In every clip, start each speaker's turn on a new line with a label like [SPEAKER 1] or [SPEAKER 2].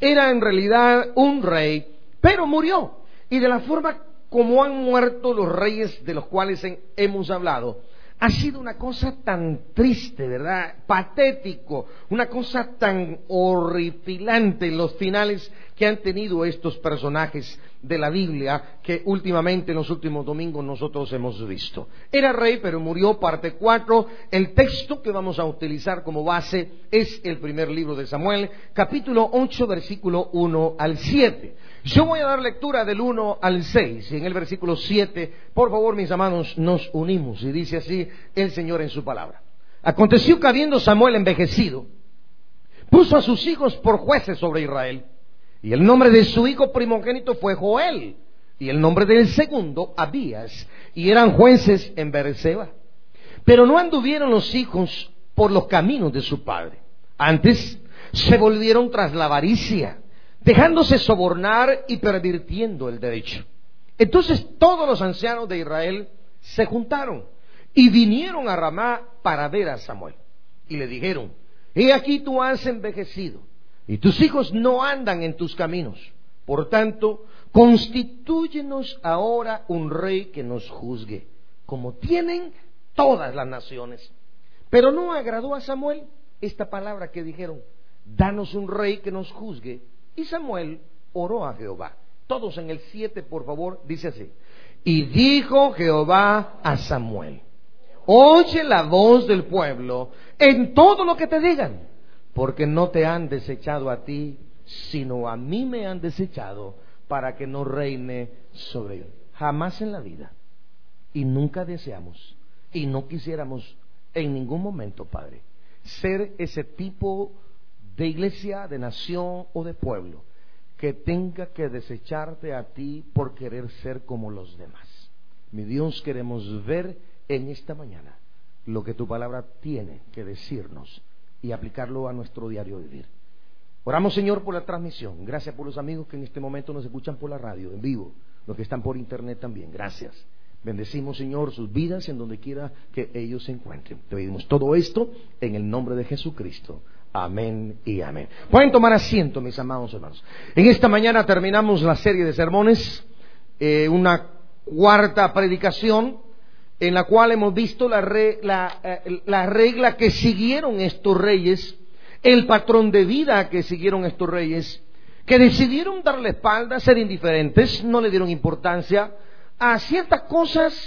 [SPEAKER 1] era en realidad un rey, pero murió. Y de la forma como han muerto los reyes de los cuales hemos hablado, ha sido una cosa tan triste, ¿verdad? Patético, una cosa tan horripilante los finales que han tenido estos personajes de la Biblia que últimamente en los últimos domingos nosotros hemos visto. Era rey, pero murió, parte 4. El texto que vamos a utilizar como base es el primer libro de Samuel, capítulo 8, versículo 1 al 7. Yo voy a dar lectura del 1 al 6. Y en el versículo 7, por favor, mis amados, nos unimos. Y dice así el Señor en su palabra. Aconteció que habiendo Samuel envejecido, puso a sus hijos por jueces sobre Israel. Y el nombre de su hijo primogénito fue Joel, y el nombre del segundo Abías, y eran jueces en Beerseba. Pero no anduvieron los hijos por los caminos de su padre. Antes se volvieron tras la avaricia, dejándose sobornar y pervirtiendo el derecho. Entonces todos los ancianos de Israel se juntaron y vinieron a Ramá para ver a Samuel. Y le dijeron: he aquí tú has envejecido, y tus hijos no andan en tus caminos. Por tanto, constitúyenos ahora un rey que nos juzgue, como tienen todas las naciones. Pero no agradó a Samuel esta palabra que dijeron: danos un rey que nos juzgue. Y Samuel oró a Jehová. Todos en el 7, por favor, dice así: y dijo Jehová a Samuel: oye la voz del pueblo en todo lo que te digan, porque no te han desechado a ti, sino a mí me han desechado, para que no reine sobre ellos. Jamás en la vida, y nunca deseamos, y no quisiéramos en ningún momento, Padre, ser ese tipo de iglesia, de nación o de pueblo que tenga que desecharte a ti por querer ser como los demás. Mi Dios, queremos ver en esta mañana lo que tu palabra tiene que decirnos y aplicarlo a nuestro diario vivir. Oramos, Señor, por la transmisión. Gracias por los amigos que en este momento nos escuchan por la radio, en vivo, los que están por internet también. Gracias. Bendecimos, Señor, sus vidas en donde quiera que ellos se encuentren. Te pedimos todo esto en el nombre de Jesucristo. Amén y amén. Pueden tomar asiento, mis amados hermanos. En esta mañana terminamos la serie de sermones, una cuarta predicación, en la cual hemos visto la regla que siguieron estos reyes, el patrón de vida que siguieron estos reyes, que decidieron darle espalda, ser indiferentes, no le dieron importancia a ciertas cosas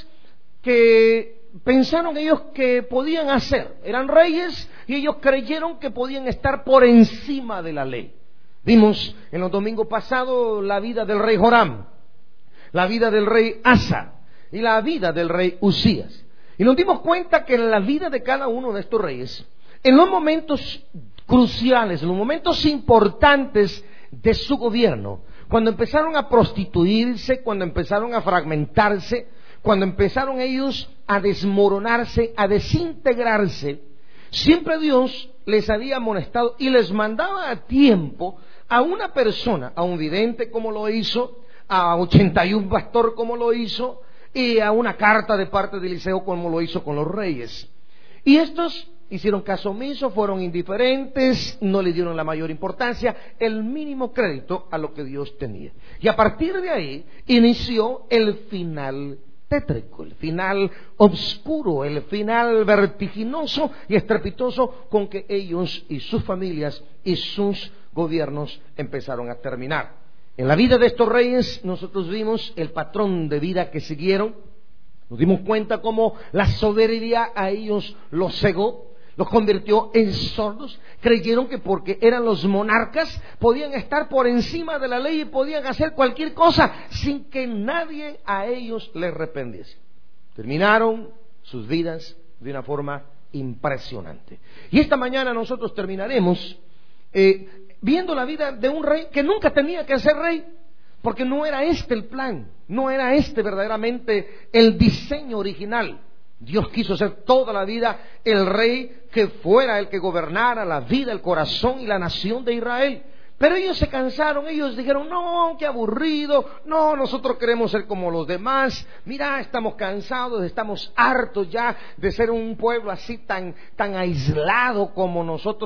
[SPEAKER 1] que pensaron ellos que podían hacer. Eran reyes y ellos creyeron que podían estar por encima de la ley. Vimos en los domingos pasados la vida del rey Joram, la vida del rey Asa y la vida del rey Usías. Y nos dimos cuenta que en la vida de cada uno de estos reyes, en los momentos cruciales, en los momentos importantes de su gobierno, cuando empezaron a prostituirse, cuando empezaron a fragmentarse, cuando empezaron ellos a desmoronarse, a desintegrarse, siempre Dios les había amonestado y les mandaba a tiempo a una persona, a un vidente como lo hizo, a 81 pastor como lo hizo, y a una carta de parte de Eliseo como lo hizo con los reyes. Y estos hicieron caso omiso, fueron indiferentes, no le dieron la mayor importancia, el mínimo crédito a lo que Dios tenía. Y a partir de ahí inició el final tétrico, el final oscuro, el final vertiginoso y estrepitoso con que ellos y sus familias y sus gobiernos empezaron a terminar. En la vida de estos reyes nosotros vimos el patrón de vida que siguieron. Nos dimos cuenta cómo la soberbia a ellos los cegó, los convirtió en sordos. Creyeron que porque eran los monarcas podían estar por encima de la ley y podían hacer cualquier cosa sin que nadie a ellos les reprendiese. Terminaron sus vidas de una forma impresionante. Y esta mañana nosotros terminaremos viendo la vida de un rey que nunca tenía que ser rey, porque no era este el plan, no era este verdaderamente el diseño original. Dios quiso ser toda la vida el rey que fuera el que gobernara la vida, el corazón y la nación de Israel. Pero ellos se cansaron, ellos dijeron: no, qué aburrido, no, nosotros queremos ser como los demás, mira, estamos cansados, estamos hartos ya de ser un pueblo así tan aislado como nosotros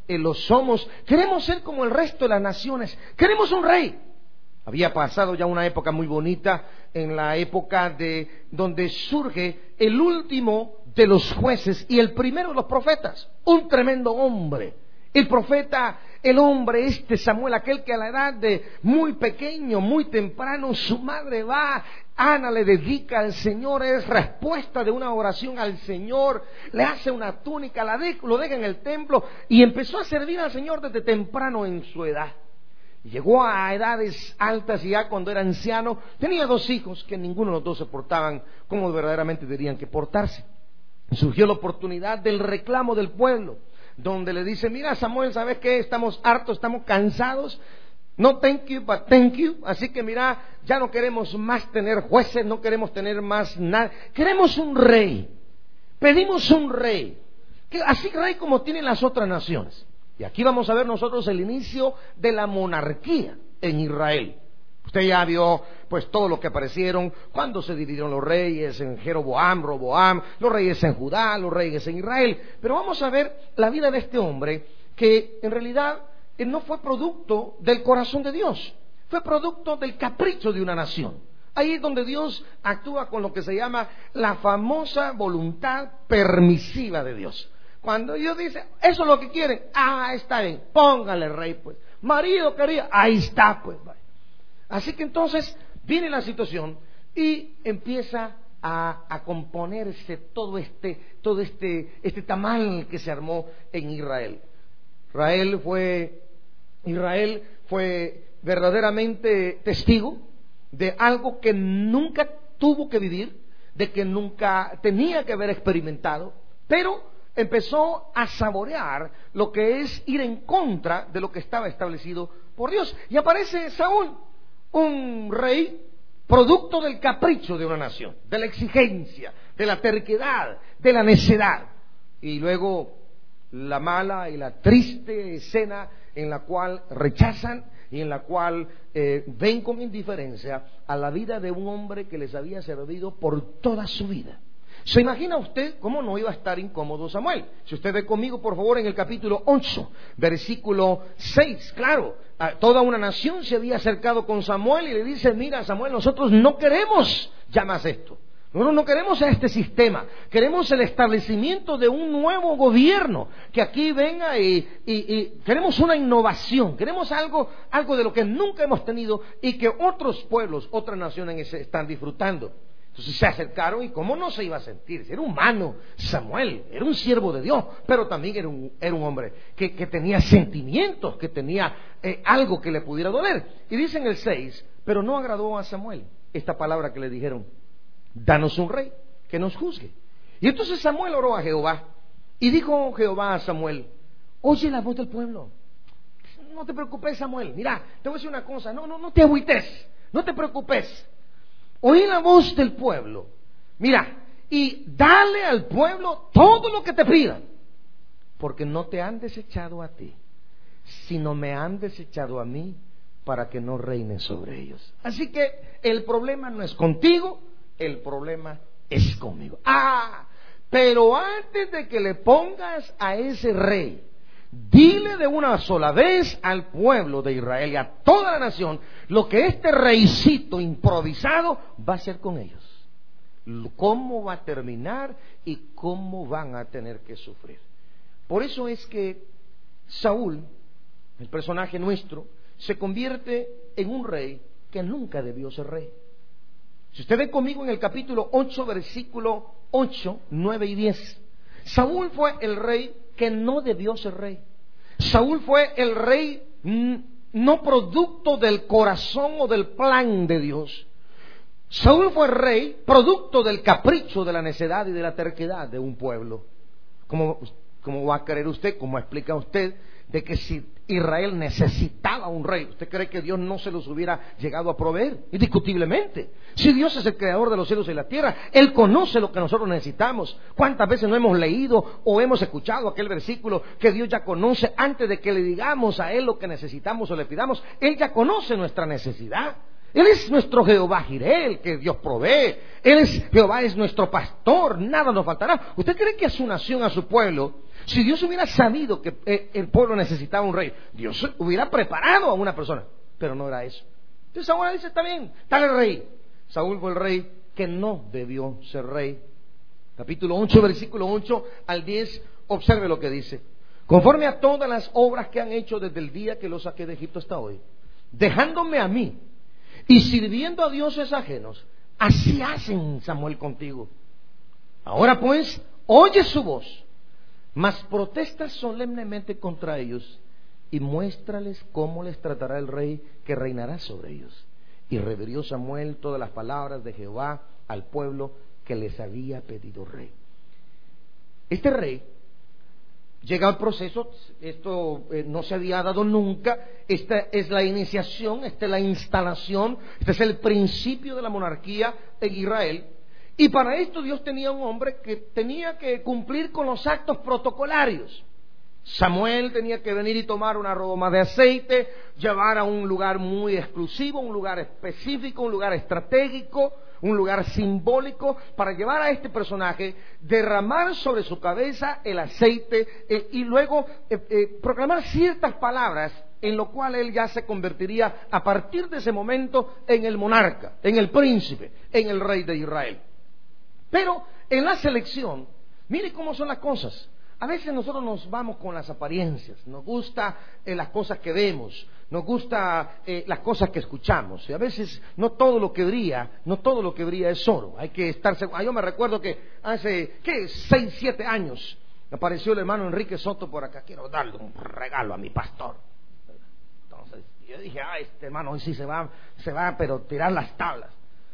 [SPEAKER 1] lo somos. Queremos ser como el resto de las naciones. Queremos un rey. Había pasado ya una época muy bonita, en la época de donde surge el último de los jueces y el primero de los profetas, un tremendo hombre. El profeta, el hombre Samuel, aquel que a la edad de muy pequeño, muy temprano, su madre va, Ana le dedica al Señor, es respuesta de una oración al Señor, le hace una túnica, lo deja en el templo y empezó a servir al Señor desde temprano en su edad. Llegó a edades altas y ya cuando era anciano tenía 2 hijos que ninguno de los 2 se portaban como verdaderamente tenían que portarse. Surgió la oportunidad del reclamo del pueblo, donde le dice: mira, Samuel, ¿sabes qué? Estamos hartos, estamos cansados. No thank you, but thank you. Así que mira, ya no queremos más tener jueces, no queremos tener más nada. Queremos un rey. Pedimos un rey. Así rey como tienen las otras naciones. Y aquí vamos a ver nosotros el inicio de la monarquía en Israel. Usted ya vio pues todo lo que aparecieron cuando se dividieron los reyes en Jeroboam, Roboam, los reyes en Judá, los reyes en Israel. Pero vamos a ver la vida de este hombre que en realidad no fue producto del corazón de Dios, fue producto del capricho de una nación. Ahí es donde Dios actúa con lo que se llama la famosa voluntad permisiva de Dios. Cuando Dios dice, eso es lo que quieren, está bien, póngale rey pues. Marido quería, ahí está pues. Así que entonces viene la situación y empieza a componerse todo este tamal que se armó en Israel. Israel fue verdaderamente testigo de algo que nunca tuvo que vivir, de que nunca tenía que haber experimentado, pero empezó a saborear lo que es ir en contra de lo que estaba establecido por Dios. Y aparece Saúl, un rey producto del capricho de una nación, de la exigencia, de la terquedad, de la necedad. Y luego la mala y la triste escena en la cual rechazan y en la cual ven con indiferencia a la vida de un hombre que les había servido por toda su vida. ¿Se imagina usted cómo no iba a estar incómodo Samuel? Si usted ve conmigo, por favor, en el capítulo 8, versículo 6, claro, toda una nación se había acercado con Samuel y le dice: mira, Samuel, nosotros no queremos ya más esto. Nosotros no queremos este sistema, queremos el establecimiento de un nuevo gobierno que aquí venga y queremos una innovación, queremos algo de lo que nunca hemos tenido y que otros pueblos, otras naciones están disfrutando. Entonces se acercaron y cómo no se iba a sentir, era humano Samuel, era un siervo de Dios, pero también era un hombre que tenía sentimientos, que tenía algo que le pudiera doler. Y dice en el 6, pero no agradó a Samuel esta palabra que le dijeron: danos un rey que nos juzgue. Y entonces Samuel oró a Jehová y dijo Jehová a Samuel: oye la voz del pueblo, no te preocupes Samuel, mira, te voy a decir una cosa, no te agüites, no te preocupes. Oí la voz del pueblo, mira, y dale al pueblo todo lo que te pidan, porque no te han desechado a ti, sino me han desechado a mí para que no reine sobre ellos. Así que el problema no es contigo, el problema es conmigo. Pero antes de que le pongas a ese rey, dile de una sola vez al pueblo de Israel y a toda la nación lo que este reycito improvisado va a hacer con ellos, cómo va a terminar y cómo van a tener que sufrir. Por eso es que Saúl, el personaje nuestro, se convierte en un rey que nunca debió ser rey. Si usted ve conmigo en el capítulo 8, versículo 8, 9 y 10, Saúl fue el rey que no debió ser rey. Saúl fue el rey no producto del corazón o del plan de Dios. Saúl fue rey producto del capricho, de la necedad y de la terquedad de un pueblo. ¿Cómo va a creer usted, cómo explica usted, de que si Israel necesitaba un rey, usted cree que Dios no se los hubiera llegado a proveer? Indiscutiblemente. Si Dios es el creador de los cielos y la tierra, Él conoce lo que nosotros necesitamos. ¿Cuántas veces no hemos leído o hemos escuchado aquel versículo que Dios ya conoce antes de que le digamos a Él lo que necesitamos o le pidamos? Él ya conoce nuestra necesidad. Él es nuestro Jehová Jireh, el que Dios provee. Él es Jehová, es nuestro pastor, nada nos faltará. ¿Usted cree que a su nación, a su pueblo, si Dios hubiera sabido que el pueblo necesitaba un rey, Dios hubiera preparado a una persona? Pero no era eso. Entonces ahora dice, está bien, tal el rey. Saúl fue el rey que no debió ser rey. Capítulo 8, versículo 8 al 10, observe lo que dice. Conforme a todas las obras que han hecho desde el día que los saqué de Egipto hasta hoy, dejándome a mí y sirviendo a dioses ajenos, así hacen, Samuel, contigo. Ahora pues, oye su voz, mas protesta solemnemente contra ellos y muéstrales cómo les tratará el rey que reinará sobre ellos. Y refirió Samuel todas las palabras de Jehová al pueblo que les había pedido rey. Este rey llega al proceso, esto no se había dado nunca, esta es la iniciación, esta es la instalación, este es el principio de la monarquía en Israel, y para esto Dios tenía un hombre que tenía que cumplir con los actos protocolarios. Samuel tenía que venir y tomar una roma de aceite, llevar a un lugar muy exclusivo, un lugar específico, un lugar estratégico, un lugar simbólico, para llevar a este personaje, derramar sobre su cabeza el aceite y luego proclamar ciertas palabras en lo cual él ya se convertiría a partir de ese momento en el monarca, en el príncipe, en el rey de Israel. Pero en la selección, mire cómo son las cosas. A veces nosotros nos vamos con las apariencias, nos gusta las cosas que vemos, nos gusta las cosas que escuchamos, y a veces no todo lo que brilla es oro. Hay que estar seguro. Yo me recuerdo que hace 6, 7 años apareció el hermano Enrique Soto por acá. Quiero darle un regalo a mi pastor. Entonces yo dije, este hermano hoy sí se va pero tirar las tablas.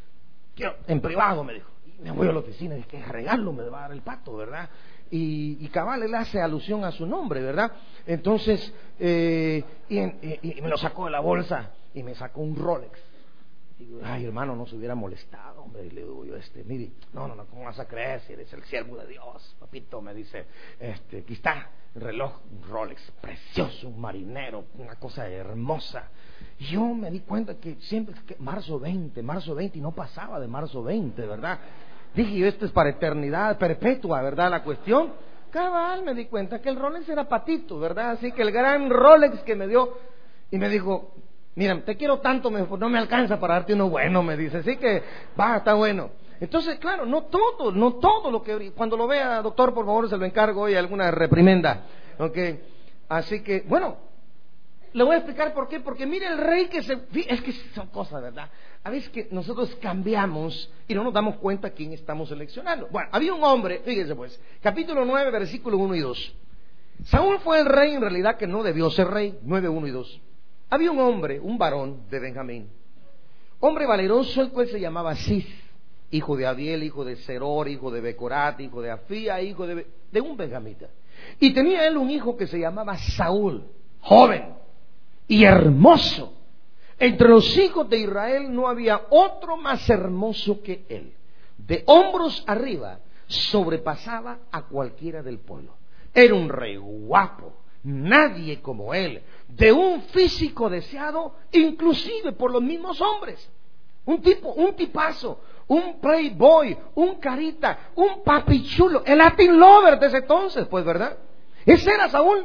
[SPEAKER 1] En privado me dijo, y me voy a la oficina y dije, ¿qué regalo me va a dar el pato, verdad? Y cabal, él hace alusión a su nombre, ¿verdad? Entonces, y me lo sacó de la bolsa y me sacó un Rolex. Y digo, hermano, no se hubiera molestado, hombre. Y le digo yo, mire, no, ¿cómo vas a creer si eres el siervo de Dios? Papito, me dice, aquí está el reloj, un Rolex precioso, un marinero, una cosa hermosa. Y yo me di cuenta que siempre, marzo 20, y no pasaba de marzo 20, ¿verdad? Dije yo, esto es para eternidad perpetua, ¿verdad? La cuestión, cabal, me di cuenta que el Rolex era patito, ¿verdad? Así que el gran Rolex que me dio, y me dijo, mira, te quiero tanto, no me alcanza para darte uno bueno, me dice, así que, está bueno. Entonces, claro, no todo lo que, cuando lo vea, doctor, por favor, se lo encargo hoy, alguna reprimenda, ¿ok? Así que, bueno, le voy a explicar por qué, porque mire el rey es que son cosas, ¿verdad? A veces que nosotros cambiamos y no nos damos cuenta a quién estamos seleccionando. Bueno, había un hombre, fíjense pues, capítulo 9, versículo 1 y 2. Saúl fue el rey en realidad que no debió ser rey, 9, 1 y 2. Había un hombre, un varón de Benjamín, hombre valeroso, el cual se llamaba Cis, hijo de Abiel, hijo de Seror, hijo de Becorat, hijo de Afía, hijo de un benjamita. Y tenía él un hijo que se llamaba Saúl, joven y hermoso. Entre los hijos de Israel no había otro más hermoso que él. De hombros arriba sobrepasaba a cualquiera del pueblo. Era un rey guapo, nadie como él, de un físico deseado inclusive por los mismos hombres. Un tipazo, un playboy, un carita, un papichulo, el Latin lover de ese entonces, pues, ¿verdad? Ese era Saúl,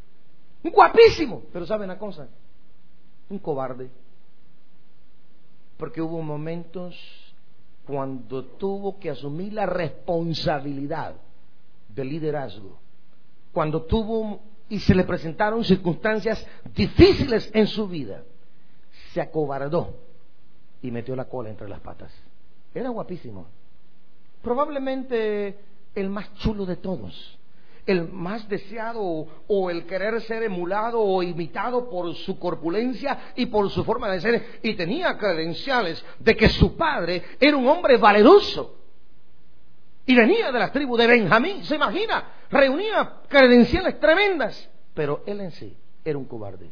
[SPEAKER 1] un guapísimo. Pero ¿saben una cosa? Un cobarde, porque hubo momentos cuando tuvo que asumir la responsabilidad del liderazgo, cuando tuvo y se le presentaron circunstancias difíciles en su vida, se acobardó y metió la cola entre las patas. Era guapísimo, probablemente el más chulo de todos, el más deseado o el querer ser emulado o imitado por su corpulencia y por su forma de ser, y tenía credenciales de que su padre era un hombre valeroso y venía de la tribu de Benjamín. Se imagina, reunía credenciales tremendas, pero él en sí era un cobarde.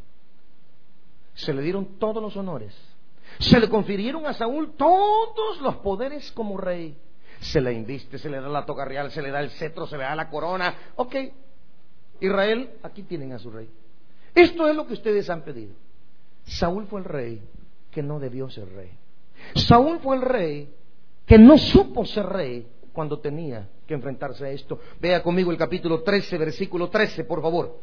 [SPEAKER 1] Se le dieron todos los honores, se le confirieron a Saúl todos los poderes como rey. Se le inviste, se le da la toga real, se le da el cetro, se le da la corona. Ok, Israel, aquí tienen a su rey. Esto es lo que ustedes han pedido. Saúl fue el rey que no debió ser rey. Saúl fue el rey que no supo ser rey cuando tenía que enfrentarse a esto. Vea conmigo el capítulo 13, versículo 13, por favor.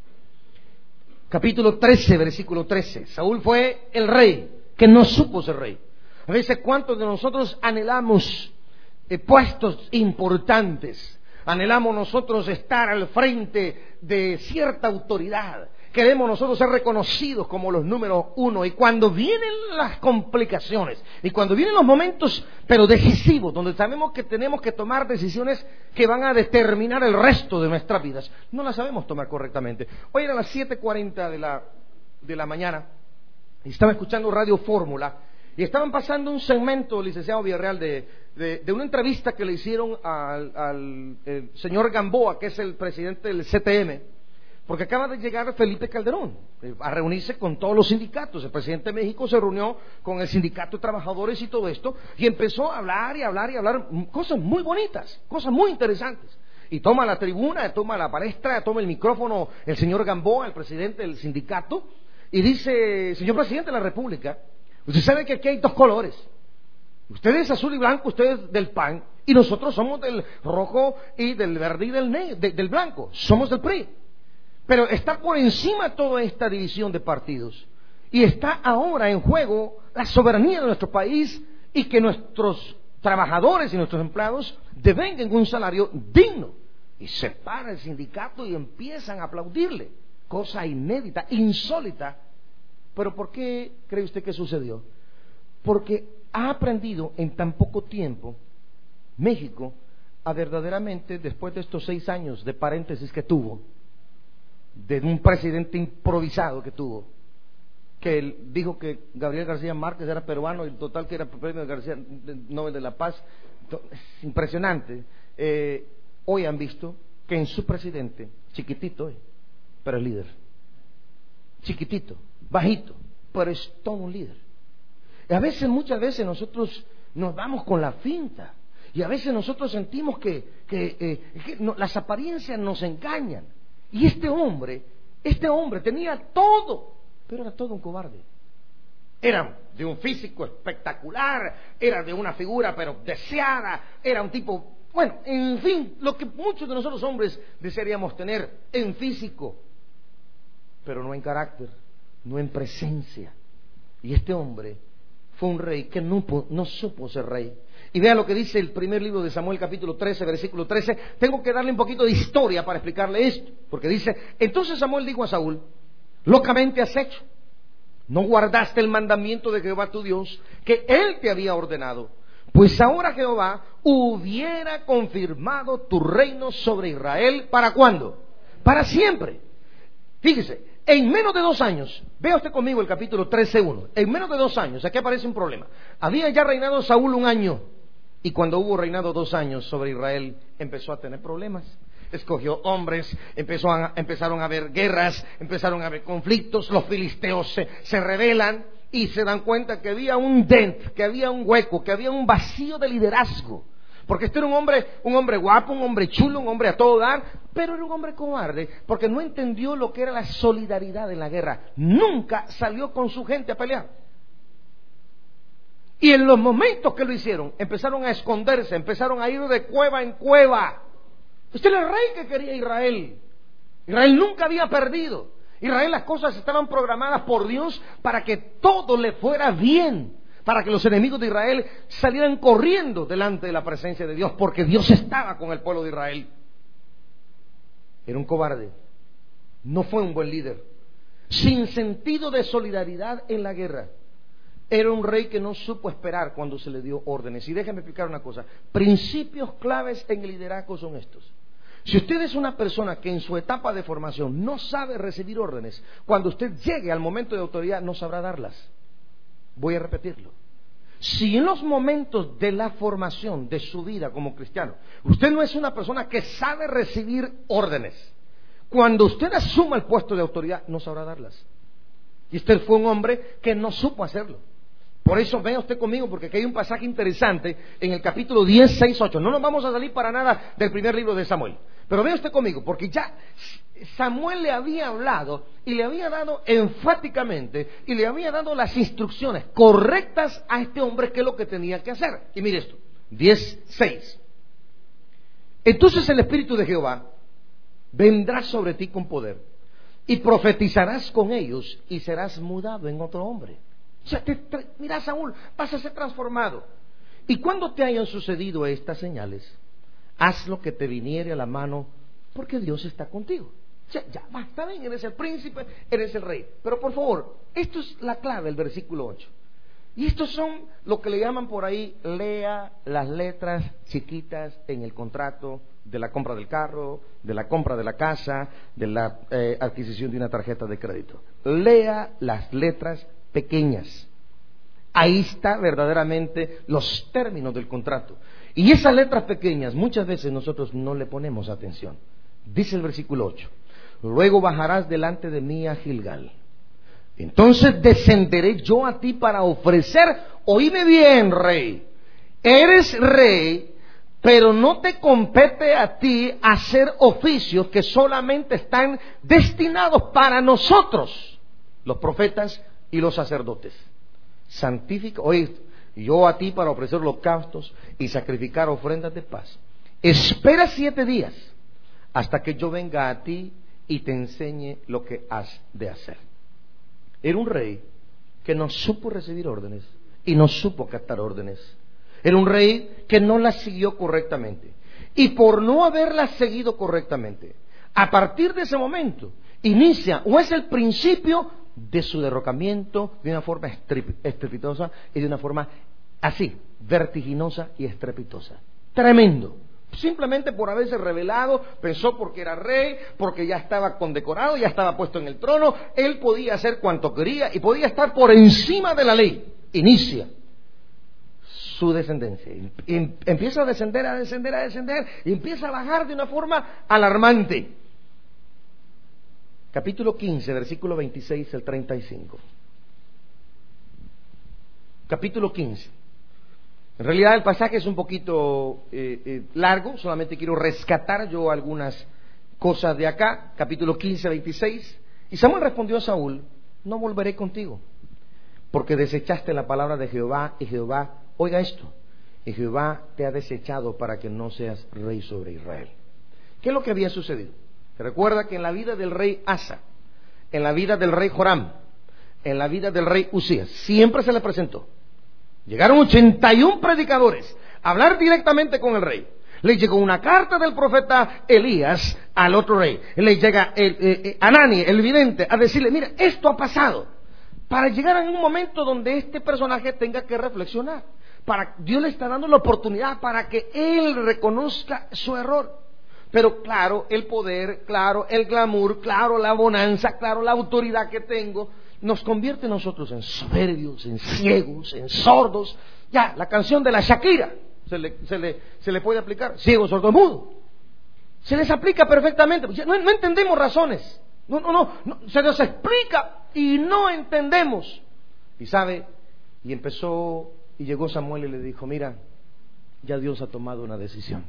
[SPEAKER 1] Capítulo 13, versículo 13. Saúl fue el rey que no supo ser rey. A veces, ¿cuántos de nosotros anhelamos puestos importantes? Anhelamos nosotros estar al frente de cierta autoridad. Queremos nosotros ser reconocidos como los números uno. Y cuando vienen las complicaciones, y cuando vienen los momentos, pero decisivos, donde sabemos que tenemos que tomar decisiones que van a determinar el resto de nuestras vidas, no las sabemos tomar correctamente. Hoy eran las 7:40 de la mañana, y estaba escuchando Radio Fórmula, y estaban pasando un segmento, licenciado Villarreal, de una entrevista que le hicieron al señor Gamboa, que es el presidente del CTM, porque acaba de llegar Felipe Calderón a reunirse con todos los sindicatos. El presidente de México se reunió con el sindicato de trabajadores y todo esto, y empezó a hablar y hablar y hablar cosas muy bonitas, cosas muy interesantes. Y toma la tribuna, toma la palestra, toma el micrófono el señor Gamboa, el presidente del sindicato, y dice: señor presidente de la República, usted sabe que aquí hay dos colores. Usted es azul y blanco, usted es del PAN, y nosotros somos del rojo y del verde y del blanco. Somos del PRI. Pero está por encima toda esta división de partidos. Y está ahora en juego la soberanía de nuestro país, y que nuestros trabajadores y nuestros empleados devengan un salario digno. Y se para el sindicato y empiezan a aplaudirle. Cosa inédita, insólita. Pero ¿por qué cree usted que sucedió? Porque ha aprendido en tan poco tiempo México a verdaderamente, después de estos 6 años de paréntesis que tuvo, de un presidente improvisado que tuvo, que él dijo que Gabriel García Márquez era peruano, y total que era premio García Nobel de la Paz. Es impresionante. Hoy han visto que en su presidente, chiquitito, pero es líder, chiquitito, bajito, pero es todo un líder. Y a veces, muchas veces nosotros nos vamos con la finta, y a veces nosotros sentimos que las apariencias nos engañan. Y este hombre tenía todo, pero era todo un cobarde. Era de un físico espectacular, era de una figura pero deseada, era un tipo, bueno, en fin, lo que muchos de nosotros hombres desearíamos tener en físico, pero no en carácter, no en presencia. Y este hombre fue un rey que no supo ser rey. Y vea lo que dice el primer libro de Samuel, capítulo 13, versículo 13. Tengo que darle un poquito de historia para explicarle esto, porque dice: entonces Samuel dijo a Saúl: locamente has hecho, no guardaste el mandamiento de Jehová tu Dios, que él te había ordenado, pues ahora Jehová hubiera confirmado tu reino sobre Israel. ¿Para cuándo? Para siempre. Fíjese, en menos de 2 años, vea usted conmigo el capítulo 13:1. En menos de 2 años, aquí aparece un problema. Había ya reinado Saúl 1 año, y cuando hubo reinado 2 años sobre Israel, empezó a tener problemas. Escogió hombres, empezaron a haber guerras, empezaron a haber conflictos. Los filisteos se rebelan y se dan cuenta que había un dent, que había un hueco, que había un vacío de liderazgo. Porque este era un hombre guapo, un hombre chulo, un hombre a todo dar, pero era un hombre cobarde, porque no entendió lo que era la solidaridad en la guerra. Nunca salió con su gente a pelear. Y en los momentos que lo hicieron, empezaron a esconderse, empezaron a ir de cueva en cueva. Este era el rey que quería Israel. Israel nunca había perdido. Israel, las cosas estaban programadas por Dios para que todo le fuera bien, para que los enemigos de Israel salieran corriendo delante de la presencia de Dios, porque Dios estaba con el pueblo de Israel. Era un cobarde, no fue un buen líder, sin sentido de solidaridad en la guerra. Era un rey que no supo esperar cuando se le dio órdenes. Y déjenme explicar una cosa: principios claves en el liderazgo son estos. Si usted es una persona que en su etapa de formación no sabe recibir órdenes, cuando usted llegue al momento de autoridad no sabrá darlas. Voy a repetirlo. Si en los momentos de la formación de su vida como cristiano, usted no es una persona que sabe recibir órdenes, cuando usted asuma el puesto de autoridad no sabrá darlas. Y usted fue un hombre que no supo hacerlo. Por eso venga usted conmigo, porque aquí hay un pasaje interesante en el capítulo 10, 6, 8. No nos vamos a salir para nada del primer libro de Samuel, pero venga usted conmigo, porque ya Samuel le había hablado y le había dado enfáticamente y le había dado las instrucciones correctas a este hombre qué es lo que tenía que hacer. Y mire esto, 10:6. Entonces el Espíritu de Jehová vendrá sobre ti con poder y profetizarás con ellos y serás mudado en otro hombre. O sea, mira, Saúl, vas a ser transformado. Y cuando te hayan sucedido estas señales, haz lo que te viniere a la mano, porque Dios está contigo. O sea, ya basta bien, eres el príncipe, eres el rey. Pero por favor, esto es la clave del versículo 8. Y estos son lo que le llaman por ahí, lea las letras chiquitas en el contrato de la compra del carro, de la compra de la casa, de la adquisición de una tarjeta de crédito. Lea las letras pequeñas. Ahí está verdaderamente los términos del contrato. Y esas letras pequeñas muchas veces nosotros no le ponemos atención. Dice el versículo 8: luego bajarás delante de mí a Gilgal. Entonces descenderé yo a ti para ofrecer, oíme bien, rey, eres rey, pero no te compete a ti hacer oficios que solamente están destinados para nosotros, los profetas y los sacerdotes. Santifica, oye, yo a ti para ofrecer holocaustos y sacrificar ofrendas de paz. Espera 7 días hasta que yo venga a ti y te enseñe lo que has de hacer. Era un rey que no supo recibir órdenes y no supo acatar órdenes. Era un rey que no las siguió correctamente. Y por no haberlas seguido correctamente, a partir de ese momento inicia o es el principio de su derrocamiento de una forma estrepitosa y de una forma así, vertiginosa y estrepitosa. Tremendo. Simplemente por haberse rebelado, pensó porque era rey, porque ya estaba condecorado, ya estaba puesto en el trono, él podía hacer cuanto quería y podía estar por encima de la ley. Inicia su descendencia. Empieza a descender, y empieza a bajar de una forma alarmante. Capítulo 15, versículo 26 al 35. Capítulo 15. En realidad el pasaje es un poquito largo, solamente quiero rescatar yo algunas cosas de acá. Capítulo 15, 26. Y Samuel respondió a Saúl: no volveré contigo, porque desechaste la palabra de Jehová, y Jehová, oiga esto, y Jehová te ha desechado para que no seas rey sobre Israel. ¿Qué es lo que había sucedido? Se recuerda que en la vida del rey Asa, en la vida del rey Joram, en la vida del rey Usías, siempre se le presentó. Llegaron 81 predicadores a hablar directamente con el rey. Le llegó una carta del profeta Elías al otro rey. Le llega Anani, el vidente, a decirle: mira, esto ha pasado. Para llegar a un momento donde este personaje tenga que reflexionar. Dios le está dando la oportunidad para que él reconozca su error. Pero claro, el poder, claro, el glamour, claro, la bonanza, claro, la autoridad que tengo, nos convierte a nosotros en soberbios, en ciegos, en sordos. Ya, la canción de la Shakira se le puede aplicar: ciego, sordo, mudo. Se les aplica perfectamente. No entendemos razones. No, se nos explica y no entendemos. Y sabe, y llegó Samuel y le dijo: mira, ya Dios ha tomado una decisión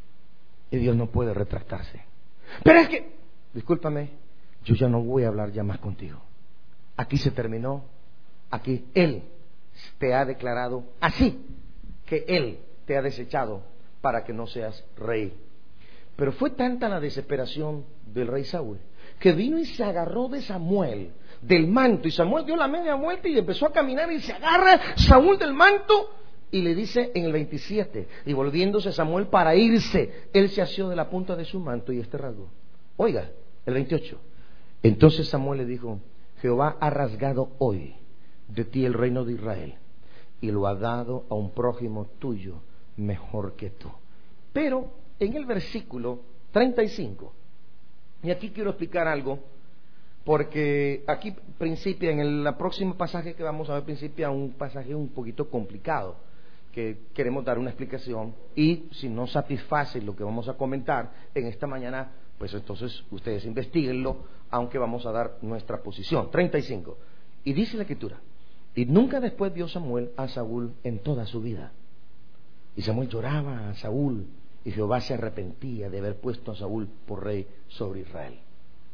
[SPEAKER 1] y Dios no puede retractarse. Pero es que, discúlpame, yo ya no voy a hablar ya más contigo. Aquí se terminó. Aquí Él te ha declarado así, que Él te ha desechado para que no seas rey. Pero fue tanta la desesperación del rey Saúl que vino y se agarró de Samuel, del manto, y Samuel dio la media vuelta y empezó a caminar, y se agarra Saúl del manto y le dice en el 27: y volviéndose Samuel para irse, él se asió de la punta de su manto y rasgó. Oiga, el 28. Entonces Samuel le dijo: Jehová ha rasgado hoy de ti el reino de Israel y lo ha dado a un prójimo tuyo mejor que tú. Pero en el versículo 35, y aquí quiero explicar algo, porque aquí principia, en el próximo pasaje que vamos a ver, principia un pasaje un poquito complicado, que queremos dar una explicación, y si no satisface lo que vamos a comentar en esta mañana, pues entonces ustedes investiguenlo, aunque vamos a dar nuestra posición. 35. Y dice la Escritura: y nunca después vio Samuel a Saúl en toda su vida. Y Samuel lloraba a Saúl, y Jehová se arrepentía de haber puesto a Saúl por rey sobre Israel.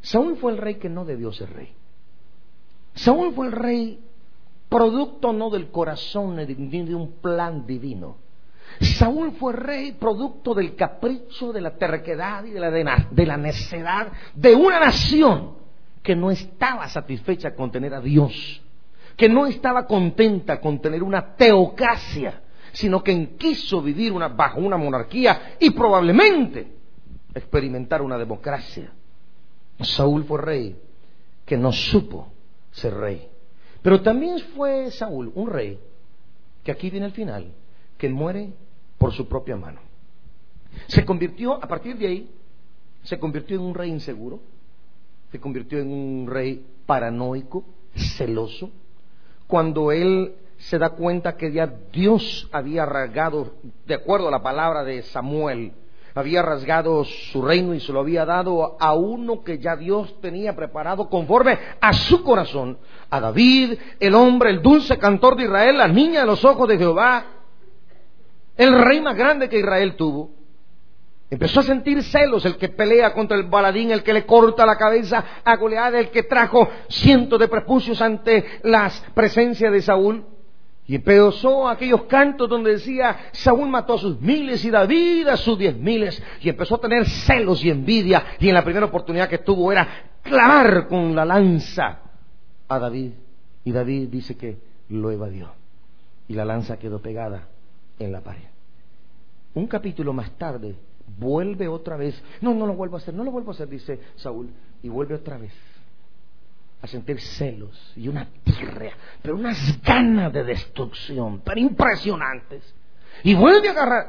[SPEAKER 1] Saúl fue el rey que no debió ser rey. Saúl fue el rey producto no del corazón ni de un plan divino. Saúl fue rey producto del capricho, de la terquedad y de la necedad de una nación que no estaba satisfecha con tener a Dios, que no estaba contenta con tener una teocracia, sino que quiso vivir bajo una monarquía y probablemente experimentar una democracia. Saúl fue rey que no supo ser rey. Pero también fue Saúl un rey, que aquí viene el final, que muere por su propia mano. Se convirtió, a partir de ahí, se convirtió en un rey inseguro, se convirtió en un rey paranoico, celoso. Cuando él se da cuenta que ya Dios había rasgado, de acuerdo a la palabra de Samuel, había rasgado su reino y se lo había dado a uno que ya Dios tenía preparado conforme a su corazón, a David, el hombre, el dulce cantor de Israel, la niña de los ojos de Jehová, el rey más grande que Israel tuvo. Empezó a sentir celos, el que pelea contra el baladín, el que le corta la cabeza a Goliat, el que trajo cientos de prepucios ante las presencias de Saúl. Y empezó aquellos cantos donde decía: Saúl mató a sus miles y David a sus 10,000. Y empezó a tener celos y envidia. Y en la primera oportunidad que tuvo era clavar con la lanza a David. Y David dice que lo evadió. Y la lanza quedó pegada en la pared. Un capítulo más tarde vuelve otra vez. No lo vuelvo a hacer, dice Saúl. Y vuelve otra vez a sentir celos y una tirria, pero unas ganas de destrucción, pero impresionantes. Y vuelve a agarrar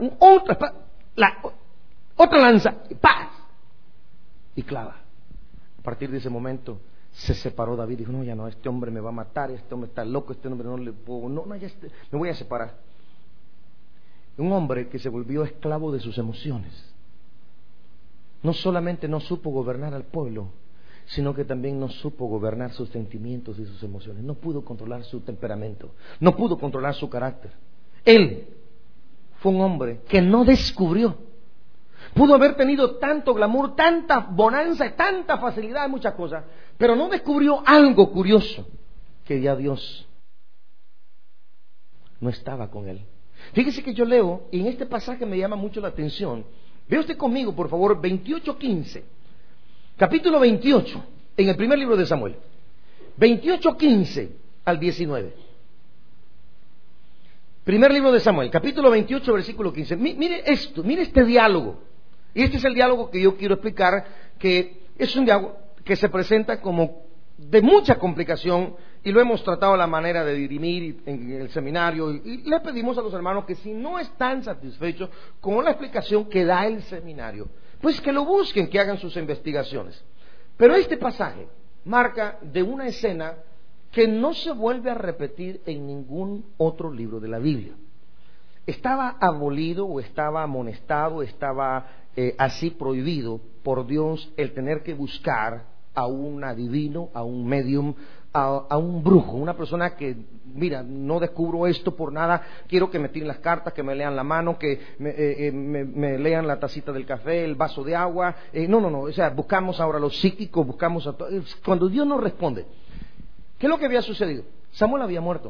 [SPEAKER 1] otra lanza, y ¡paz! Y clava. A partir de ese momento se separó David. Dijo: no, ya no, este hombre me va a matar, este hombre está loco, este hombre no le puedo, me voy a separar. Un hombre que se volvió esclavo de sus emociones. No solamente no supo gobernar al pueblo, sino que también no supo gobernar sus sentimientos y sus emociones. No pudo controlar su temperamento, no pudo controlar su carácter. Él fue un hombre que no descubrió. Pudo haber tenido tanto glamour, tanta bonanza y tanta facilidad en muchas cosas, pero no descubrió algo curioso, que ya Dios no estaba con él. Fíjese que yo leo, y en este pasaje me llama mucho la atención. Vea usted conmigo, por favor, 28:15. Capítulo 28, en el primer libro de Samuel. 28:15 al 19. Primer libro de Samuel, capítulo 28, versículo 15. Mire esto, mire este diálogo. Y este es el diálogo que yo quiero explicar, que es un diálogo que se presenta como de mucha complicación, y lo hemos tratado a la manera de dirimir en el seminario, y le pedimos a los hermanos que si no están satisfechos con la explicación que da el seminario, pues que lo busquen, que hagan sus investigaciones. Pero este pasaje marca de una escena que no se vuelve a repetir en ningún otro libro de la Biblia. Estaba abolido o estaba amonestado, estaba así prohibido por Dios el tener que buscar a un adivino, a un medium, a un brujo, una persona que, mira, no descubro esto por nada, quiero que me tiren las cartas, que me lean la mano, que me lean la tacita del café, el vaso de agua. No, o sea, buscamos ahora a los psíquicos, buscamos a todos. Cuando Dios no responde, ¿qué es lo que había sucedido? Samuel había muerto.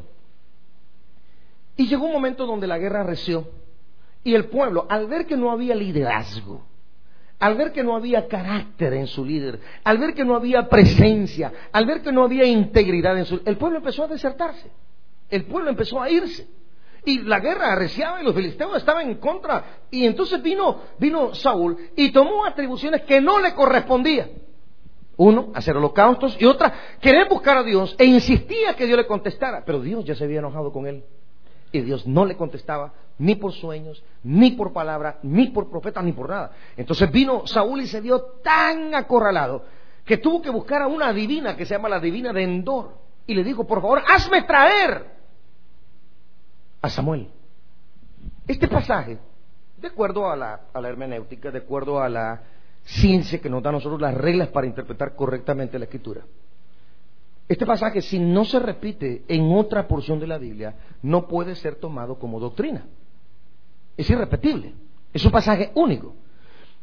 [SPEAKER 1] Y llegó un momento donde la guerra arreció, y el pueblo, al ver que no había liderazgo, al ver que no había carácter en su líder, al ver que no había presencia, al ver que no había integridad en el pueblo empezó a desertarse, el pueblo empezó a irse, y la guerra arreciaba y los filisteos estaban en contra, y entonces vino Saúl y tomó atribuciones que no le correspondían. Uno, hacer holocaustos, y otra, querer buscar a Dios, e insistía que Dios le contestara, pero Dios ya se había enojado con él, y Dios no le contestaba ni por sueños, ni por palabra, ni por profeta, ni por nada. Entonces vino Saúl y se vio tan acorralado que tuvo que buscar a una adivina que se llama la adivina de Endor, y le dijo: por favor, hazme traer a Samuel. Este pasaje, de acuerdo a la hermenéutica, de acuerdo a la ciencia que nos da a nosotros las reglas para interpretar correctamente la Escritura, este pasaje, si no se repite en otra porción de la Biblia, no puede ser tomado como doctrina. Es irrepetible. Es un pasaje único.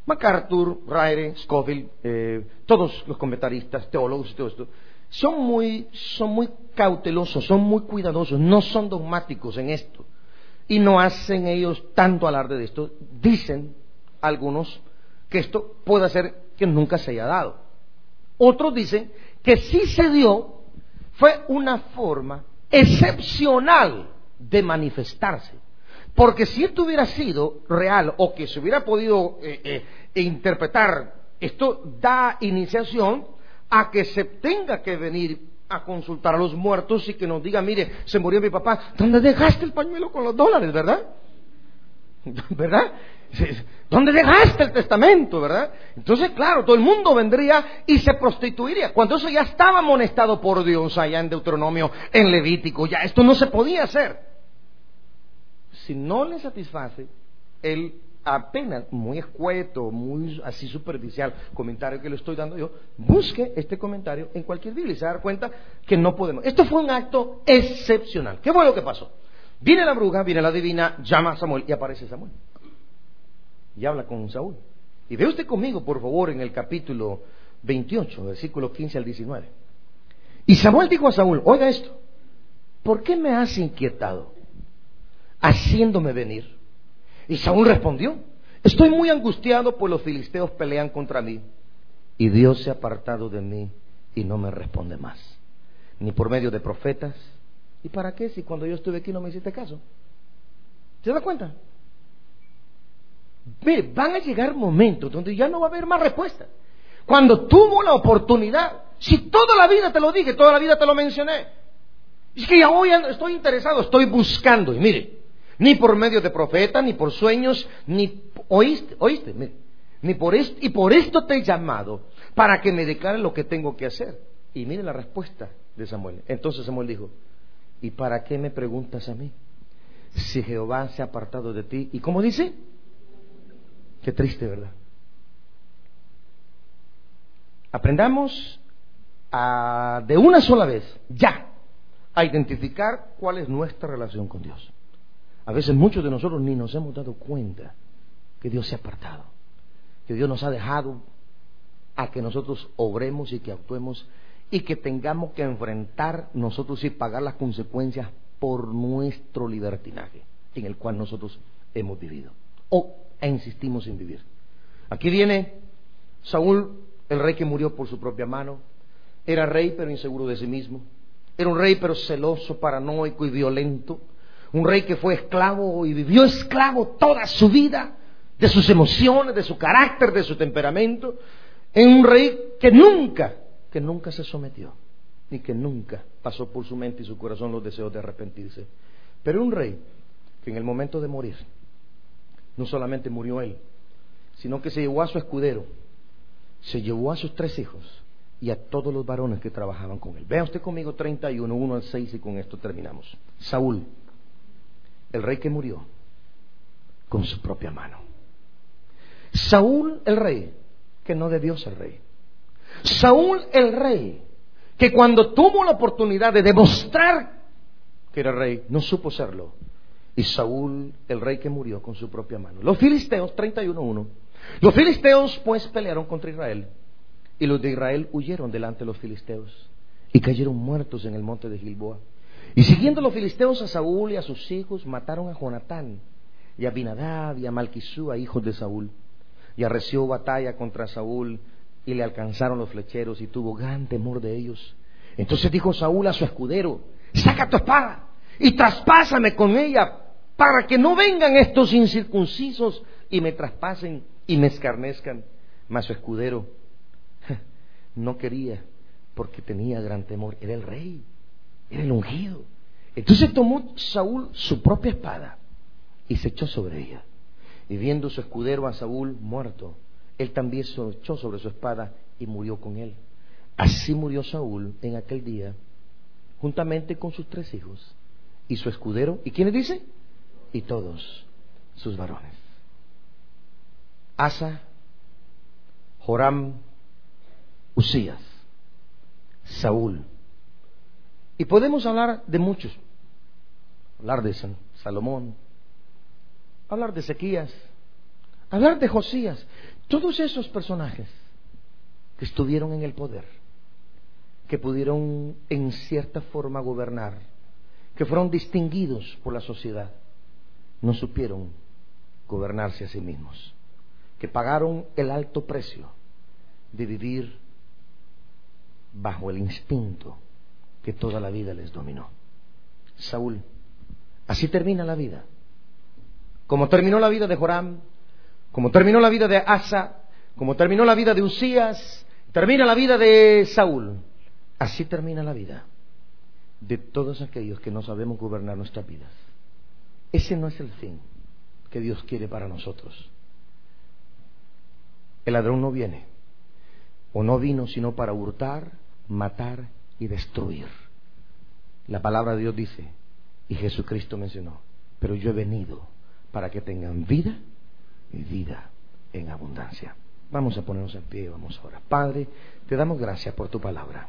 [SPEAKER 1] MacArthur, Ryrie, Scofield, todos los comentaristas, teólogos y todo esto, son muy cautelosos, son muy cuidadosos, no son dogmáticos en esto. Y no hacen ellos tanto alarde de esto. Dicen algunos que esto puede ser que nunca se haya dado. Otros dicen que sí se dio, fue una forma excepcional de manifestarse. Porque si esto hubiera sido real o que se hubiera podido interpretar, esto da iniciación a que se tenga que venir a consultar a los muertos y que nos diga, mire, se murió mi papá, ¿dónde dejaste el pañuelo con los $, verdad? ¿Verdad? ¿Dónde dejaste el testamento, verdad? Entonces, claro, todo el mundo vendría y se prostituiría. Cuando eso ya estaba amonestado por Dios allá en Deuteronomio, en Levítico, ya esto no se podía hacer. Si no le satisface, él apenas, muy escueto, muy así superficial comentario que le estoy dando yo, busque este comentario en cualquier Biblia y se va a dar cuenta que no podemos. Esto fue un acto excepcional. ¿Qué fue lo que pasó? Viene la bruja, viene la divina, llama a Samuel y aparece Samuel. Y habla con Saúl. Y ve usted conmigo, por favor, en el capítulo 28, versículos 15 al 19. Y Samuel dijo a Saúl, oiga esto, ¿por qué me has inquietado, haciéndome venir? Y Saúl respondió, estoy muy angustiado, pues los filisteos pelean contra mí, y Dios se ha apartado de mí y no me responde más, ni por medio de profetas. ¿Y para qué si cuando yo estuve aquí no me hiciste caso? ¿Se da cuenta? Mire, van a llegar momentos donde ya no va a haber más respuesta. Cuando tuvo la oportunidad, si toda la vida te lo dije, toda la vida te lo mencioné, es que ya hoy estoy interesado, estoy buscando, y mire, ni por medio de profetas, ni por sueños, ni oíste, mire, ni por esto, y por esto te he llamado, para que me declares lo que tengo que hacer. Y mire la respuesta de Samuel. Entonces Samuel dijo, ¿y para qué me preguntas a mí? Si Jehová se ha apartado de ti. ¿Y cómo dice? Qué triste, ¿verdad? Aprendamos de una sola vez, ya, a identificar cuál es nuestra relación con Dios. A veces muchos de nosotros ni nos hemos dado cuenta que Dios se ha apartado, que Dios nos ha dejado a que nosotros obremos y que actuemos y que tengamos que enfrentar nosotros y pagar las consecuencias por nuestro libertinaje en el cual nosotros hemos vivido e insistimos en vivir. Aquí viene Saúl, el rey que murió por su propia mano. Era rey pero inseguro de sí mismo. Era un rey pero celoso, paranoico y violento. Un rey que fue esclavo y vivió esclavo toda su vida, de sus emociones, de su carácter, de su temperamento. En un rey que nunca se sometió, ni que nunca pasó por su mente y su corazón los deseos de arrepentirse. Pero un rey que en el momento de morir, no solamente murió él, sino que se llevó a su escudero, se llevó a sus 3 hijos y a todos los varones que trabajaban con él. Vea usted conmigo 31, 1 al 6 y con esto terminamos. Saúl, el rey que murió con su propia mano. Saúl, el rey que no debió ser rey. Saúl, el rey que cuando tuvo la oportunidad de demostrar que era rey, no supo serlo. Y Saúl, el rey que murió con su propia mano. Los filisteos, 31:1. Los filisteos pues pelearon contra Israel, y los de Israel huyeron delante de los filisteos y cayeron muertos en el monte de Gilboa. Y siguiendo los filisteos a Saúl y a sus hijos, mataron a Jonatán y a Abinadab y a Malquisúa, hijos de Saúl. Y arreció batalla contra Saúl y le alcanzaron los flecheros y tuvo gran temor de ellos. Entonces dijo Saúl a su escudero, saca tu espada y traspásame con ella, para que no vengan estos incircuncisos y me traspasen y me escarnezcan. Mas su escudero no quería, porque tenía gran temor. Era el rey, era el ungido. Entonces tomó Saúl su propia espada y se echó sobre ella. Y viendo su escudero a Saúl muerto, él también se echó sobre su espada y murió con él. Así murió Saúl en aquel día, juntamente con sus 3 hijos y su escudero. ¿Y quiénes dice? Y todos sus varones. Asa, Joram, Usías, Saúl. Y podemos hablar de muchos. Hablar de Salomón, hablar de Ezequías, hablar de Josías. Todos esos personajes que estuvieron en el poder, que pudieron en cierta forma gobernar, que fueron distinguidos por la sociedad, no supieron gobernarse a sí mismos, que pagaron el alto precio de vivir bajo el instinto que toda la vida les dominó. Saúl, así termina la vida. Como terminó la vida de Joram, como terminó la vida de Asa, como terminó la vida de Usías, termina la vida de Saúl. Así termina la vida de todos aquellos que no sabemos gobernar nuestras vidas. Ese no es el fin que Dios quiere para nosotros. El ladrón no viene, o no vino sino para hurtar, matar y destruir. La palabra de Dios dice, y Jesucristo mencionó, pero yo he venido para que tengan vida y vida en abundancia. Vamos a ponernos en pie, vamos ahora. Padre, te damos gracias por tu palabra.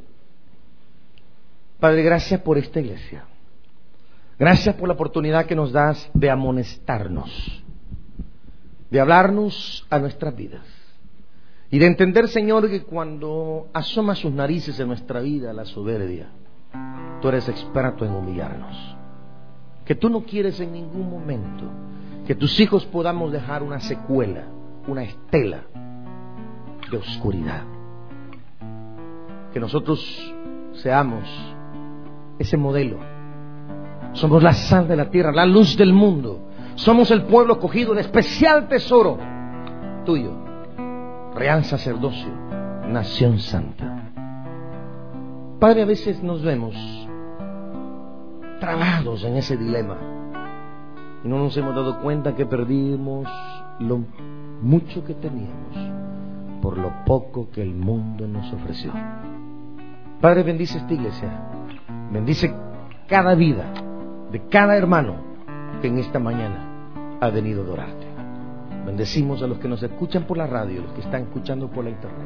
[SPEAKER 1] Padre, gracias por esta iglesia. Gracias por la oportunidad que nos das de amonestarnos, de hablarnos a nuestras vidas y de entender, Señor, que cuando asoma sus narices en nuestra vida la soberbia, tú eres experto en humillarnos. Que tú no quieres en ningún momento que tus hijos podamos dejar una secuela, una estela de oscuridad. Que nosotros seamos ese modelo. Somos la sal de la tierra, la luz del mundo. Somos el pueblo escogido, el especial tesoro tuyo, real sacerdocio, nación santa. Padre, a veces nos vemos trabados en ese dilema y no nos hemos dado cuenta que perdimos lo mucho que teníamos por lo poco que el mundo nos ofreció. Padre, bendice esta iglesia, bendice cada vida de cada hermano que en esta mañana ha venido a adorarte. Bendecimos a los que nos escuchan por la radio, los que están escuchando por la internet,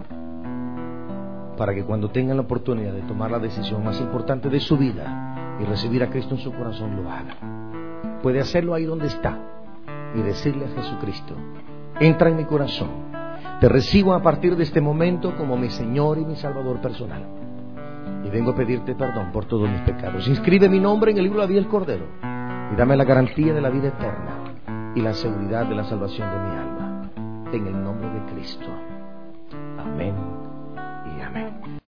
[SPEAKER 1] para que cuando tengan la oportunidad de tomar la decisión más importante de su vida y recibir a Cristo en su corazón, lo hagan. Puede hacerlo ahí donde está y decirle a Jesucristo: entra en mi corazón, te recibo a partir de este momento como mi Señor y mi Salvador personal, y vengo a pedirte perdón por todos mis pecados. Inscribe mi nombre en el libro de la vida del Cordero y dame la garantía de la vida eterna y la seguridad de la salvación de mi alma, en el nombre de Cristo. Amén y amén.